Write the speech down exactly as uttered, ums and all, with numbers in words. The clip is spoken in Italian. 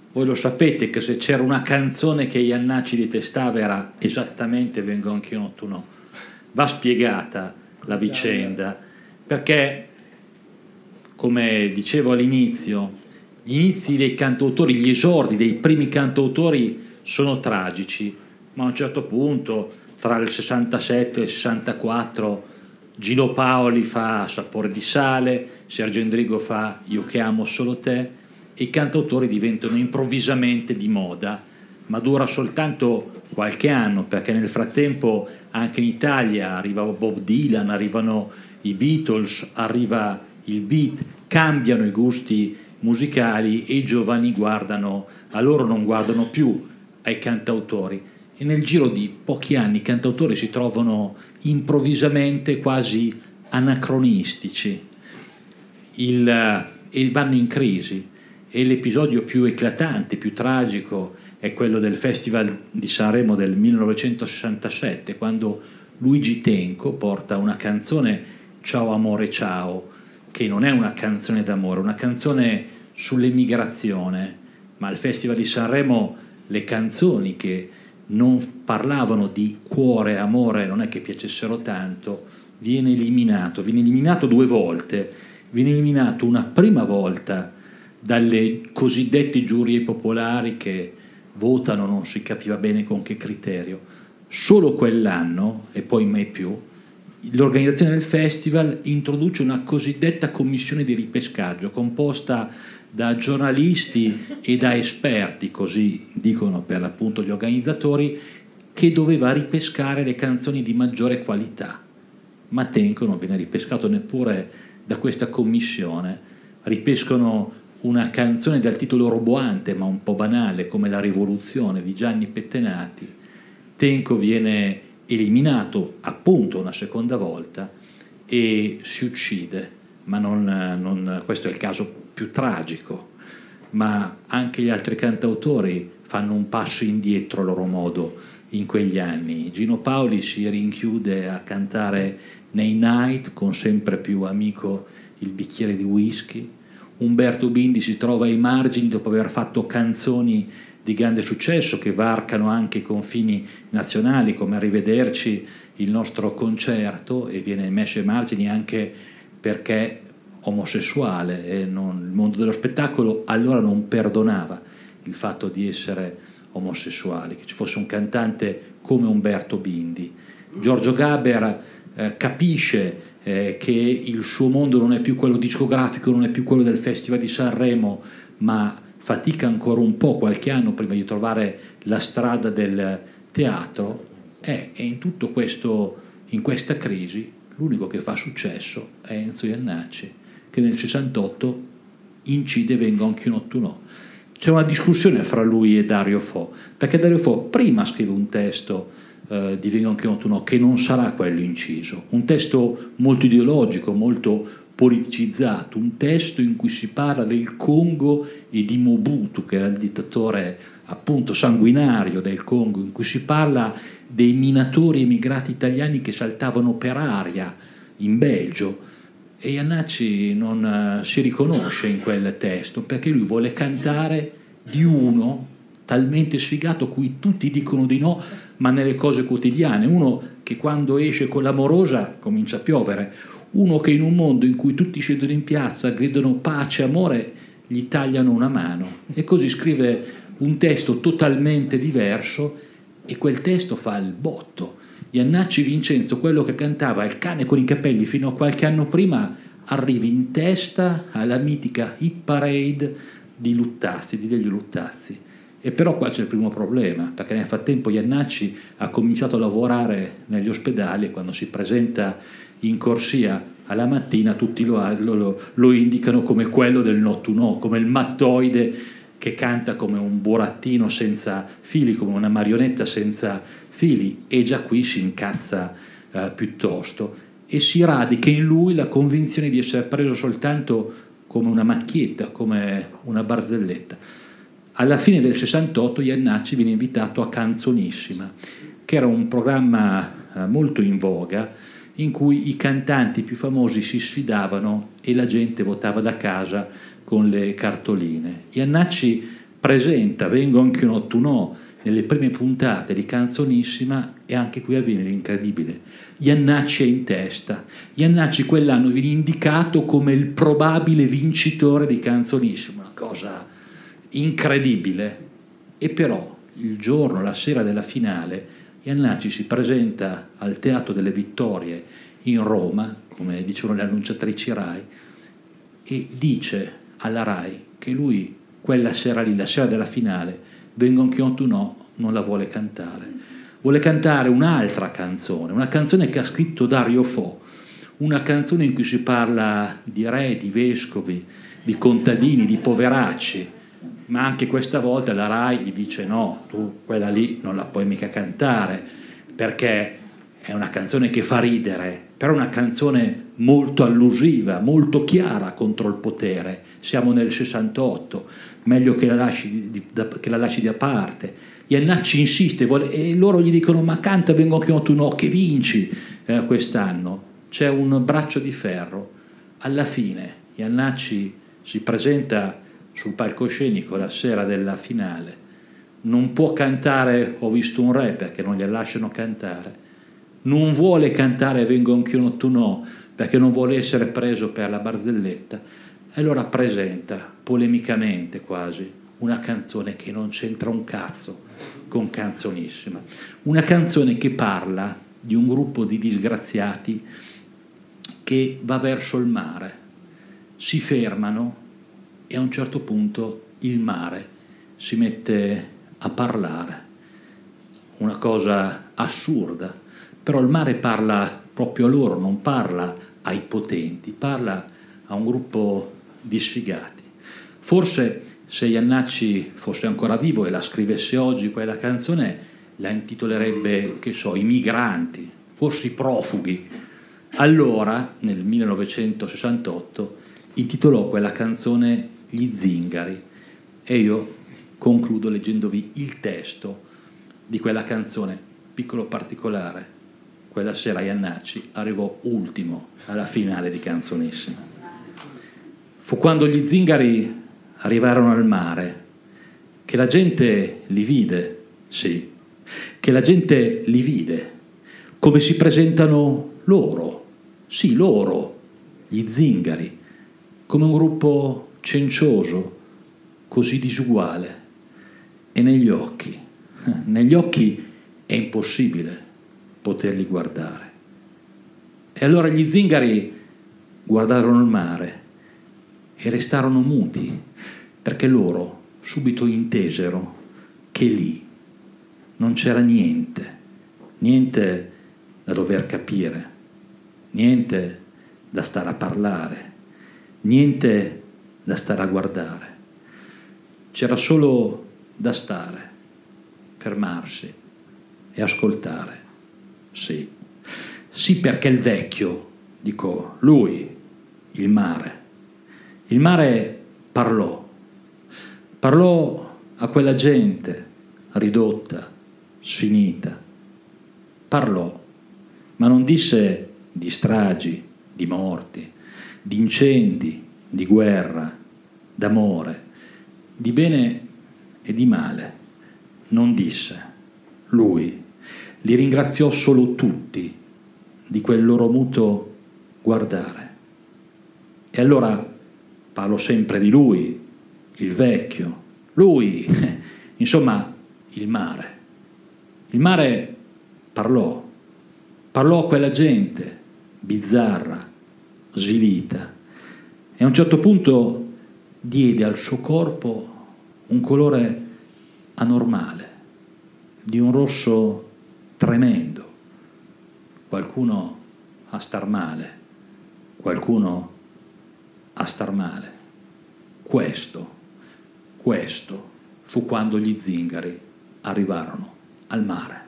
Voi lo sapete che se c'era una canzone che Jannacci detestava era esattamente Vengo anch'io no tu no. Va spiegata la vicenda, perché, come dicevo all'inizio, gli inizi dei cantautori, gli esordi dei primi cantautori sono tragici, ma a un certo punto, tra il sessantasette e il sessantaquattro, Gino Paoli fa Sapore di sale, Sergio Endrigo fa Io che amo solo te, e i cantautori diventano improvvisamente di moda, ma dura soltanto qualche anno, perché nel frattempo anche in Italia arriva Bob Dylan, arrivano i Beatles, arriva il beat, cambiano i gusti musicali e i giovani guardano, a loro non guardano più ai cantautori, e nel giro di pochi anni i cantautori si trovano improvvisamente quasi anacronistici il, e vanno in crisi. E l'episodio più eclatante, più tragico, è quello del Festival di Sanremo del millenovecentosessantasette, quando Luigi Tenco porta una canzone, Ciao amore ciao, che non è una canzone d'amore, una canzone sull'emigrazione, ma al Festival di Sanremo le canzoni che non parlavano di cuore, amore, non è che piacessero tanto, viene eliminato, viene eliminato due volte, viene eliminato una prima volta dalle cosiddette giurie popolari che votano non si capiva bene con che criterio. Solo quell'anno, e poi mai più, l'organizzazione del festival introduce una cosiddetta commissione di ripescaggio composta da giornalisti e da esperti, così dicono per l'appunto gli organizzatori, che doveva ripescare le canzoni di maggiore qualità. Ma Tenco non viene ripescato neppure da questa commissione. Ripescano una canzone dal titolo roboante ma un po' banale come La rivoluzione di Gianni Pettenati. Tenco viene eliminato appunto una seconda volta e si uccide, ma non, non, questo è il caso più tragico, ma anche gli altri cantautori fanno un passo indietro a loro modo in quegli anni. Gino Paoli si rinchiude a cantare nei night con sempre più amico il bicchiere di whisky. Umberto Bindi si trova ai margini dopo aver fatto canzoni di grande successo che varcano anche i confini nazionali, come Arrivederci, il nostro concerto, e viene messo ai margini anche perché omosessuale, e non, il mondo dello spettacolo allora non perdonava il fatto di essere omosessuali, che ci fosse un cantante come Umberto Bindi. Giorgio Gaber eh, capisce Eh, che il suo mondo non è più quello discografico, non è più quello del Festival di Sanremo, ma fatica ancora un po', qualche anno prima di trovare la strada del teatro, eh, e in tutto questo, in questa crisi, l'unico che fa successo è Enzo Jannacci, che nel sessantotto incide Vengo anch'io no tu no. C'è una discussione fra lui e Dario Fo, perché Dario Fo prima scrive un testo Uh, di Vengo anch'io no tu no, che non sarà quello inciso, un testo molto ideologico, molto politicizzato, un testo in cui si parla del Congo e di Mobutu, che era il dittatore appunto sanguinario del Congo, in cui si parla dei minatori emigrati italiani che saltavano per aria in Belgio, e Jannacci non uh, si riconosce in quel testo perché lui vuole cantare di uno talmente sfigato a cui tutti dicono di no, ma nelle cose quotidiane, uno che quando esce con l'amorosa comincia a piovere, uno che in un mondo in cui tutti scendono in piazza, gridano pace, amore, gli tagliano una mano. E così scrive un testo totalmente diverso, e quel testo fa il botto. Jannacci Vincenzo, quello che cantava Il cane con i capelli fino a qualche anno prima, arriva in testa alla mitica hit parade di Luttazzi, di Delio Luttazzi. E però qua c'è il primo problema, perché nel frattempo Jannacci ha cominciato a lavorare negli ospedali, e quando si presenta in corsia alla mattina tutti lo, lo, lo indicano come quello del no to no, come il mattoide che canta come un burattino senza fili, come una marionetta senza fili, e già qui si incazza eh, piuttosto, e si radica in lui la convinzione di essere preso soltanto come una macchietta, come una barzelletta. Alla fine del sessantotto Jannacci viene invitato a Canzonissima, che era un programma eh, molto in voga, in cui i cantanti più famosi si sfidavano e la gente votava da casa con le cartoline. Jannacci presenta Vengo anch'io notte no nelle prime puntate di Canzonissima, e anche qui avviene l'incredibile. Jannacci è in testa. Jannacci quell'anno viene indicato come il probabile vincitore di Canzonissima, una cosa incredibile. E però il giorno, la sera della finale, Jannacci si presenta al Teatro delle Vittorie in Roma, come dicevano le annunciatrici Rai, e dice alla Rai che lui quella sera lì, la sera della finale, Vengo anch'io notte no, non la vuole cantare. Vuole cantare un'altra canzone, una canzone che ha scritto Dario Fo, una canzone in cui si parla di re, di vescovi, di contadini, di poveracci, ma anche questa volta la Rai gli dice no, tu quella lì non la puoi mica cantare, perché è una canzone che fa ridere, però è una canzone molto allusiva, molto chiara contro il potere. Siamo nel sessantotto, meglio che la lasci di, di, da, che la lasci da parte. Jannacci insiste vuole, e loro gli dicono ma canta Vengo anch'io notte no che vinci eh, quest'anno. C'è un braccio di ferro. Alla fine Jannacci si presenta sul palcoscenico la sera della finale, non può cantare Ho visto un re perché non gliela lasciano cantare, non vuole cantare Vengo anch'io notte no perché non vuole essere preso per la barzelletta, e allora presenta polemicamente quasi una canzone che non c'entra un cazzo con Canzonissima, una canzone che parla di un gruppo di disgraziati che va verso il mare, si fermano e a un certo punto il mare si mette a parlare, una cosa assurda, però il mare parla proprio a loro, non parla ai potenti, parla a un gruppo di sfigati. Forse se Jannacci fosse ancora vivo e la scrivesse oggi quella canzone, la intitolerebbe, che so, I migranti, forse i profughi. Allora, nel millenovecentosessantotto, intitolò quella canzone Gli zingari, e io concludo leggendovi il testo di quella canzone. Piccolo particolare: quella sera Jannacci arrivò ultimo alla finale di Canzonissima. Fu quando gli zingari arrivarono al mare che la gente li vide, sì, che la gente li vide, come si presentano loro, sì, loro, gli zingari, come un gruppo cencioso, così disuguale, e negli occhi, negli occhi è impossibile poterli guardare. E allora gli zingari guardarono il mare e restarono muti, perché loro subito intesero che lì non c'era niente, niente da dover capire, niente da stare a parlare, niente da stare a guardare. C'era solo da stare, fermarsi e ascoltare. Sì, sì, perché il vecchio, dico lui, il mare, il mare parlò, parlò a quella gente ridotta, sfinita, parlò, ma non disse di stragi, di morti, di incendi, di guerra, d'amore, di bene e di male, non disse. Lui li ringraziò solo tutti di quel loro muto guardare. E allora parlo sempre di lui, il vecchio, lui, insomma, il mare. Il mare parlò, parlò a quella gente bizzarra, svilita, e a un certo punto diede al suo corpo un colore anormale, di un rosso tremendo. Qualcuno a star male, qualcuno a star male. Questo, questo fu quando gli zingari arrivarono al mare.